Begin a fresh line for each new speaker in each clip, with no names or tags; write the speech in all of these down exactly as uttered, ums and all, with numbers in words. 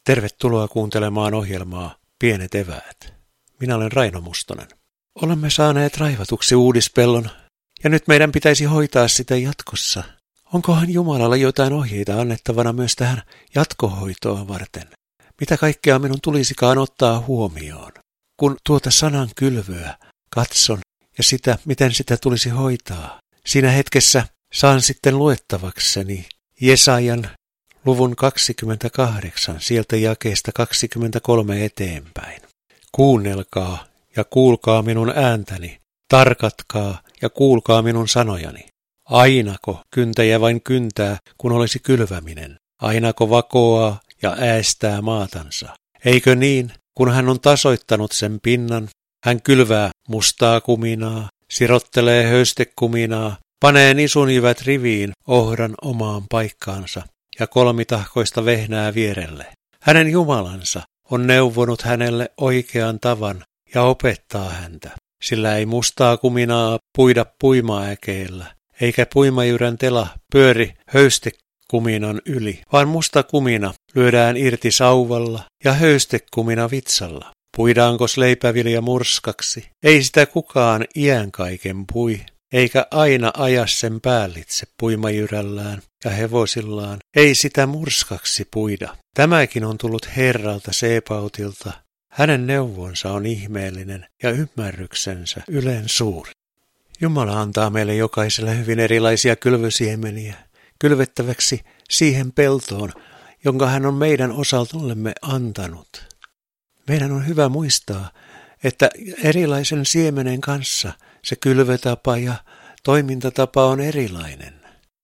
Tervetuloa kuuntelemaan ohjelmaa Pienet eväät. Minä olen Raino Mustonen. Olemme saaneet raivatuksi uudispellon ja nyt meidän pitäisi hoitaa sitä jatkossa. Onkohan Jumalalla jotain ohjeita annettavana myös tähän jatkohoitoa varten? Mitä kaikkea minun tulisikaan ottaa huomioon? Kun tuota sanan kylvöä katson ja sitä, miten sitä tulisi hoitaa, siinä hetkessä saan sitten luettavakseni Jesajan luvun kaksikymmentäkahdeksan, sieltä jakeesta kaksikymmentäkolme eteenpäin. Kuunnelkaa ja kuulkaa minun ääntäni, tarkatkaa ja kuulkaa minun sanojani. Ainako kyntäjä vain kyntää, kun olisi kylväminen? Ainako vakoaa ja äästää maatansa? Eikö niin, kun hän on tasoittanut sen pinnan, hän kylvää mustaa kuminaa, sirottelee höystekuminaa, panee nisunjyvät riviin ohran omaan paikkaansa ja kolmitahkoista vehnää vierelle. Hänen Jumalansa on neuvonut hänelle oikean tavan ja opettaa häntä, sillä ei mustaa kuminaa puida puimaäkeellä, eikä puimajyrän tela pyöri höystekuminan yli, vaan musta kumina lyödään irti sauvalla ja höystekumina vitsalla. Puidaankos leipävilja murskaksi? Ei sitä kukaan iän kaiken pui, eikä aina aja sen päällitse puimajyrällään ja hevosillaan. Ei sitä murskaksi puida. Tämäkin on tullut Herralta Seebautilta. Hänen neuvonsa on ihmeellinen ja ymmärryksensä ylen suuri. Jumala antaa meille jokaiselle hyvin erilaisia kylvösiemeniä kylvettäväksi siihen peltoon, jonka hän on meidän osaltullemme antanut. Meidän on hyvä muistaa, että erilaisen siemenen kanssa se kylvötapa ja toimintatapa on erilainen.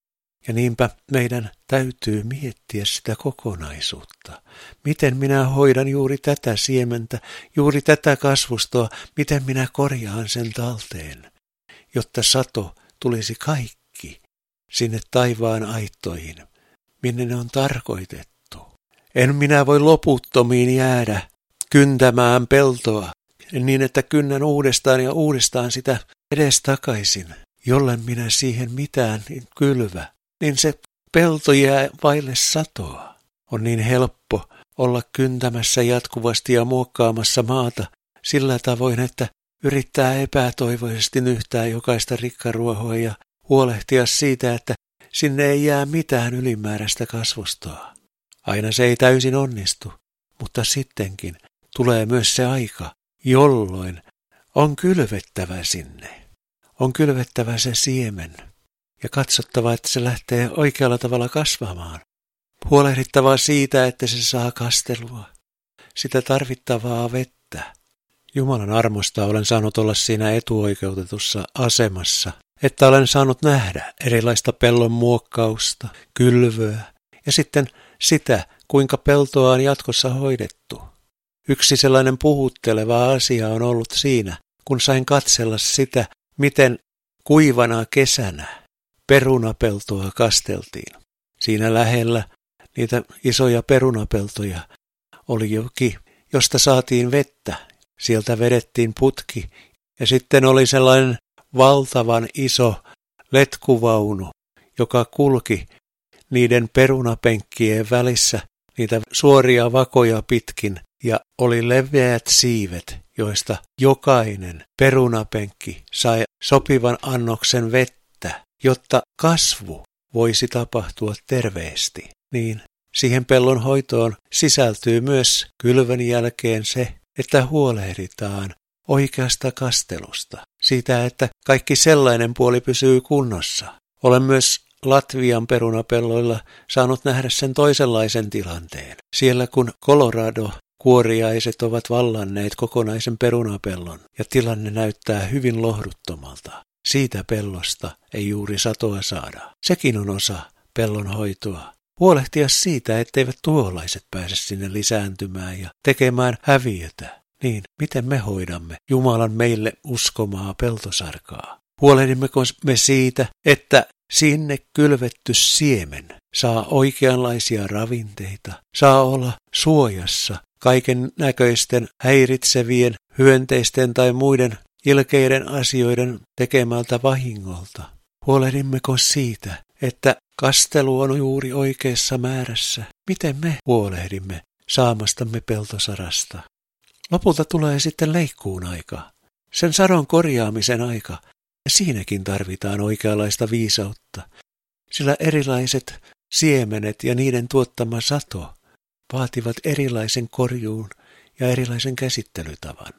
Ja niinpä meidän täytyy miettiä sitä kokonaisuutta. Miten minä hoidan juuri tätä siementä, juuri tätä kasvustoa, miten minä korjaan sen talteen, jotta sato tulisi kaikki sinne taivaan aittoihin, minne ne on tarkoitettu. En minä voi loputtomiin jäädä kyntämään peltoa niin, että kynnän uudestaan ja uudestaan sitä edestakaisin. Jollen minä siihen mitään kylvä, niin se pelto jää vaille satoa. On niin helppo olla kyntämässä jatkuvasti ja muokkaamassa maata sillä tavoin, että yrittää epätoivoisesti nyhtää jokaista rikkaruohoa ja huolehtia siitä, että sinne ei jää mitään ylimääräistä kasvustoa. Aina se ei täysin onnistu, mutta sittenkin tulee myös se aika, jolloin on kylvettävä sinne. On kylvettävä se siemen ja katsottava, että se lähtee oikealla tavalla kasvamaan. Huolehdittava siitä, että se saa kastelua, sitä tarvittavaa vettä. Jumalan armosta olen saanut olla siinä etuoikeutetussa asemassa, että olen saanut nähdä erilaista pellon muokkausta, kylvöä ja sitten sitä, kuinka peltoa on jatkossa hoidettu. Yksi sellainen puhutteleva asia on ollut siinä, kun sain katsella sitä, miten kuivana kesänä perunapeltoa kasteltiin. Siinä lähellä niitä isoja perunapeltoja oli joki, josta saatiin vettä. Sieltä vedettiin putki ja sitten oli sellainen valtavan iso letkuvaunu, joka kulki niiden perunapenkkien välissä niitä suoria vakoja pitkin ja oli leveät siivet, joista jokainen perunapenkki sai sopivan annoksen vettä, jotta kasvu voisi tapahtua terveesti. Niin siihen pellon hoitoon sisältyy myös kylvön jälkeen se, että huolehditaan oikeasta kastelusta, siitä, että kaikki sellainen puoli pysyy kunnossa. Olen myös Latvian perunapelloilla saanut nähdä sen toisenlaisen tilanteen. Siellä kun Colorado-kuoriaiset ovat vallanneet kokonaisen perunapellon ja tilanne näyttää hyvin lohduttomalta. Siitä pellosta ei juuri satoa saada. Sekin on osa pellon hoitoa. Huolehtia siitä, etteivät tuholaiset pääse sinne lisääntymään ja tekemään häviötä. Niin, miten me hoidamme Jumalan meille uskomaa peltosarkaa? Huolehdimmeko me siitä, että sinne kylvetty siemen saa oikeanlaisia ravinteita, saa olla suojassa kaiken näköisten häiritsevien hyönteisten tai muiden ilkeiden asioiden tekemältä vahingolta? Huolehdimmeko siitä, että kastelu on juuri oikeassa määrässä? Miten me huolehdimme saamastamme peltosarasta. Lopulta tulee sitten leikkuun aika, sen sadon korjaamisen aika, ja siinäkin tarvitaan oikeanlaista viisautta, sillä erilaiset siemenet ja niiden tuottama sato vaativat erilaisen korjuun ja erilaisen käsittelytavan.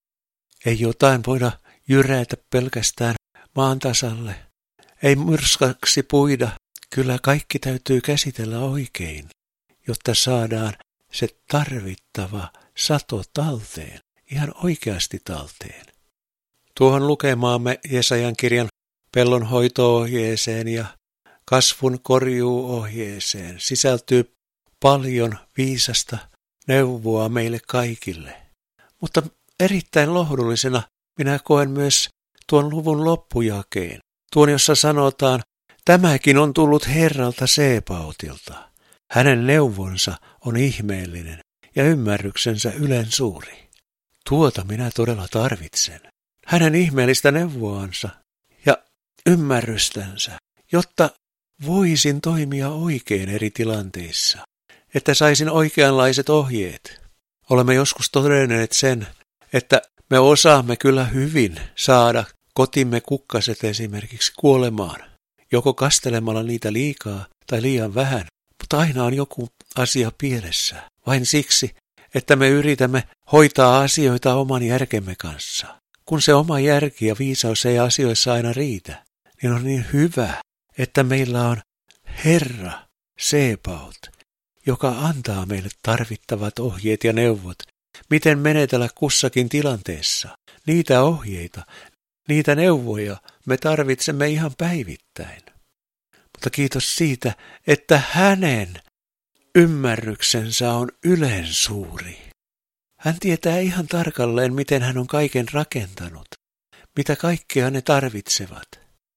Ei jotain voida jyrätä pelkästään maan tasalle, ei myrskaksi puida, kyllä kaikki täytyy käsitellä oikein, jotta saadaan se tarvittava sato talteen, ihan oikeasti talteen. Tuohon lukemaamme Jesajan kirjan pellonhoito-ohjeeseen ja kasvun korjuu-ohjeeseen sisältyy paljon viisasta neuvoa meille kaikille. Mutta erittäin lohdullisena minä koen myös tuon luvun loppujakeen, tuon jossa sanotaan, tämäkin on tullut Herralta Seebautilta. Hänen neuvonsa on ihmeellinen ja ymmärryksensä ylen suuri. Tuota minä todella tarvitsen. Hänen ihmeellistä neuvoansa ja ymmärrystänsä, jotta voisin toimia oikein eri tilanteissa, että saisin oikeanlaiset ohjeet. Olemme joskus todenneet sen, että me osaamme kyllä hyvin saada kotimme kukkaset esimerkiksi kuolemaan, joko kastelemalla niitä liikaa tai liian vähän, mutta aina on joku asia pielessä, vain siksi, että me yritämme hoitaa asioita oman järkemme kanssa. Kun se oma järki ja viisaus ei asioissa aina riitä, niin on niin hyvä, että meillä on Herra Sebaot, joka antaa meille tarvittavat ohjeet ja neuvot, miten menetellä kussakin tilanteessa. Niitä ohjeita, niitä neuvoja me tarvitsemme ihan päivittäin. Mutta kiitos siitä, että hänen ymmärryksensä on ylen suuri. Hän tietää ihan tarkalleen, miten hän on kaiken rakentanut, mitä kaikkea ne tarvitsevat.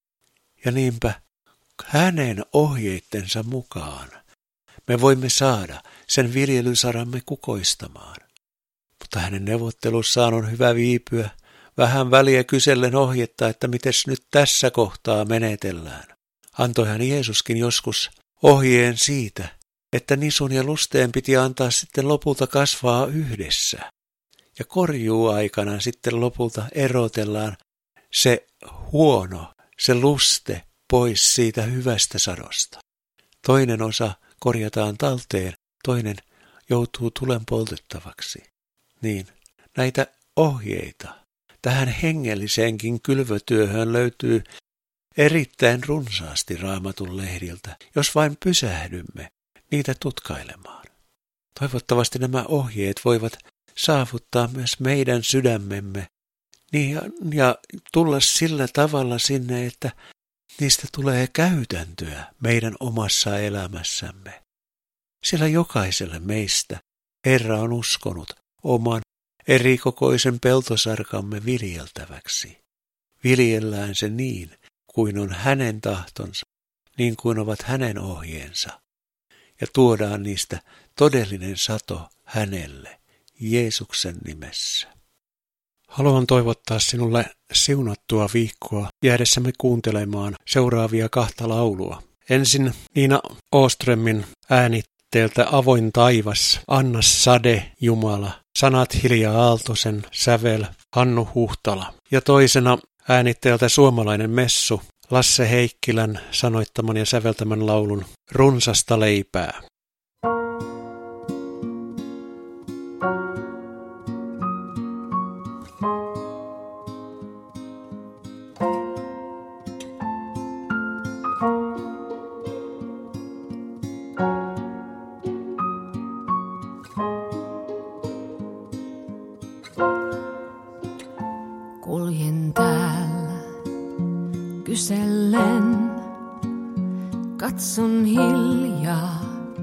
Ja niinpä hänen ohjeittensa mukaan me voimme saada sen viljelysaramme kukoistamaan. Mutta hänen neuvottelussaan on hyvä viipyä, vähän väliä kysellen ohjetta, että mites nyt tässä kohtaa menetellään. Antoihan Jeesuskin joskus ohjeen siitä, että nisun ja lusteen piti antaa sitten lopulta kasvaa yhdessä. Ja korjuuaikana sitten lopulta erotellaan se huono, se luste pois siitä hyvästä sadosta. Toinen osa korjataan talteen, toinen joutuu tulen poltettavaksi. Niin, näitä ohjeita tähän hengelliseenkin kylvötyöhön löytyy erittäin runsaasti Raamatun lehdiltä, jos vain pysähdymme niitä tutkailemaan. Toivottavasti nämä ohjeet voivat saavuttaa myös meidän sydämemme niin ja, ja tulla sillä tavalla sinne, että niistä tulee käytäntöä meidän omassa elämässämme. Sillä jokaiselle meistä Herra on uskonut oman erikokoisen peltosarkamme viljeltäväksi. Viljellään se niin, kuin on hänen tahtonsa, niin kuin ovat hänen ohjeensa. Ja tuodaan niistä todellinen sato hänelle, Jeesuksen nimessä. Haluan toivottaa sinulle siunattua viikkoa jäädessämme kuuntelemaan seuraavia kahta laulua. Ensin Niina Åströmin äänitteeltä Avoin taivas, Anna sade Jumala, sanat Hilja Aaltosen, sävel Hannu Huhtala. Ja toisena äänitteeltä Suomalainen messu, Lasse Heikkilän sanoittaman ja säveltämän laulun Runsasta leipää.
Kuljen täällä kysellen, katson hiljaa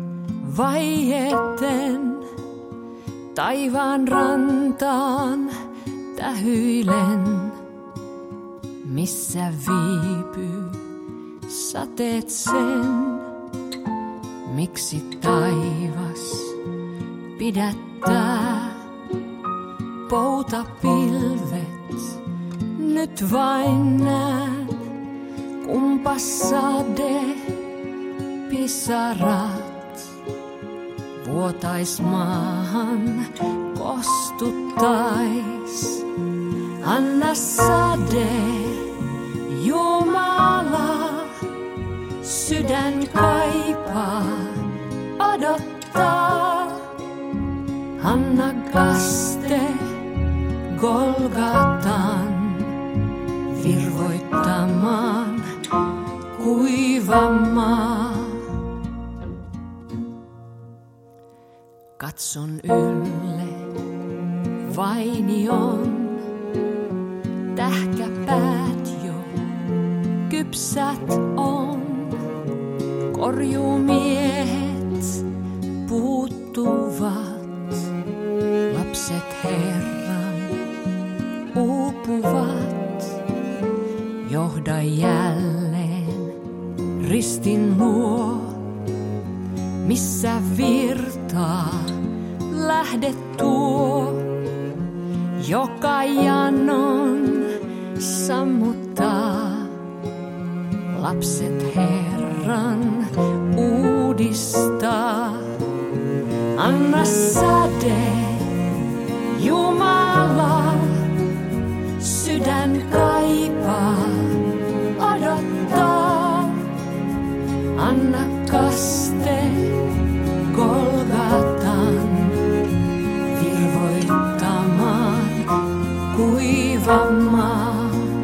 vaieten, taivaan rantaan tähyilen, missä viipyy sateet sen, miksi taivas pidättää poutapilvet. Nyt vain näen, kumpa sade pisarat vuotais maahan kostuttais. Anna sade, Jumala, sydän kaipaa, odottaa. Anna kaste Golgatan virvoittamaan kuiva maa. Katson ylle vainion, tähkäpäät jo kypsät on. Korjumiehet puuttuvat, lapset Herran uupuvat. Johda jälleen ristin luo, missä virtaa lähde tuo, joka janon sammuttaa. Lapset Herran uudistaa. Anna sade, Jumala, sydän kaipaa, odottaa. Anna kaste Golgatan virvoittamaan kuiva maa.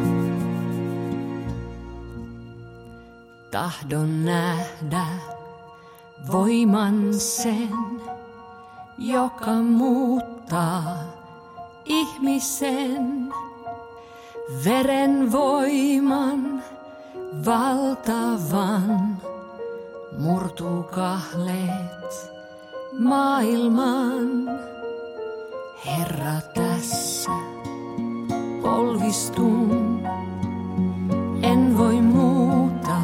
Tahdon nähdä voiman sen, joka muuttaa ihmisen. Veren voiman valtavan murtuu kahleet maailman. Herra, tässä polvistun, en voi muuta,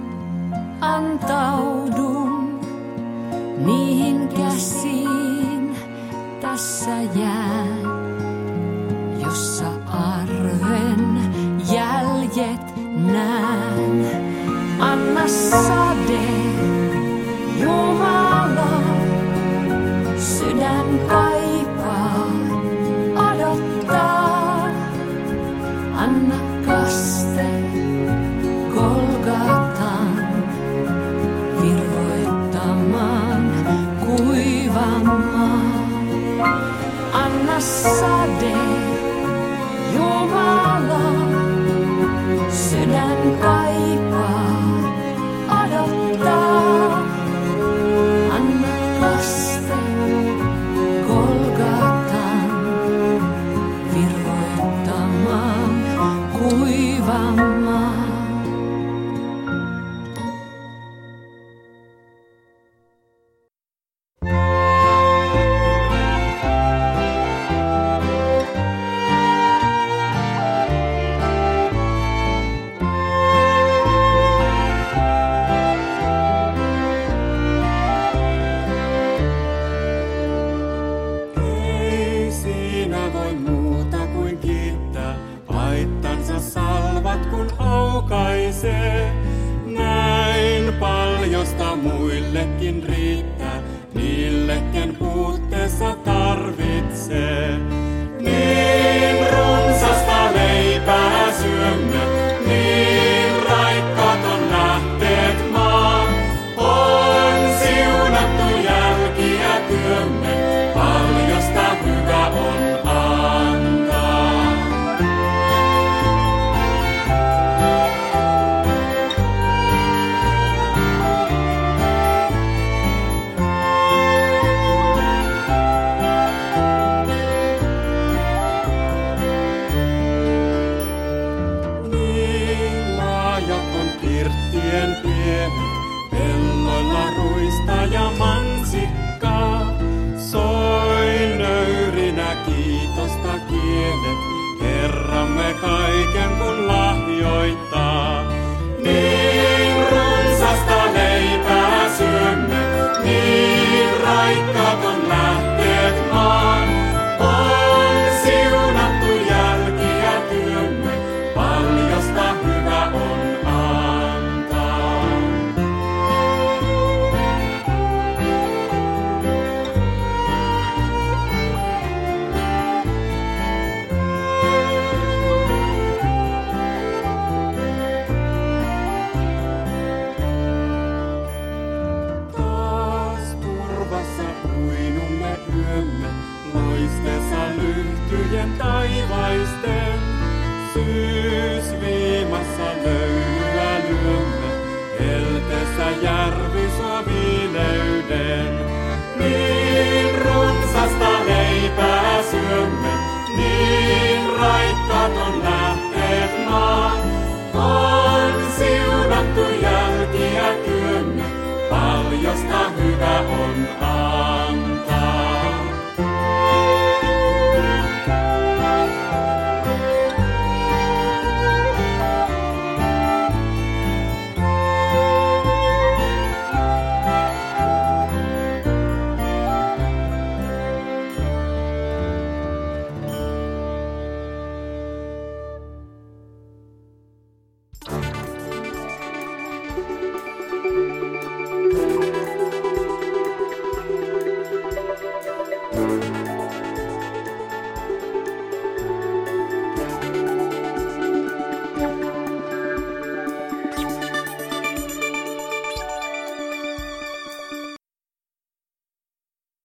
antaudun niihin käsiin, tässä jään, jossa arven jäljet näen. Anna sade, Jumala, sydän kaipaa, odottaa. Anna kaste Golgatan virvoittamaan kuiva maa. Anna sade, Jumala, sydän kaipaa, odottaa. Anna kaste Golgatan virvoittamaan kuiva maa.
Näin paljosta muillekin riittää, niille ken puutteessa tarvitsee. Niin runsasta leipää syömme, niin raikkaat on lähteet maan. On siunattu jälkiä työmme, paljosta hyvä on antaa. Pirttien pienet, pelloilla ruista ja mansikkaa. Soi nöyrinä kiitosta kielet, Herramme kaiken kun lahjoittaa. Niin runsasta leipää syömme, niin raikkaat on lähteet maan. On siunattu jälkiä työmme, paljosta hyvä on. syysviimassa löylyä lyömme, helteessä järvi suo viileyden. Niin runsasta leipää syömme, niin raikkaaton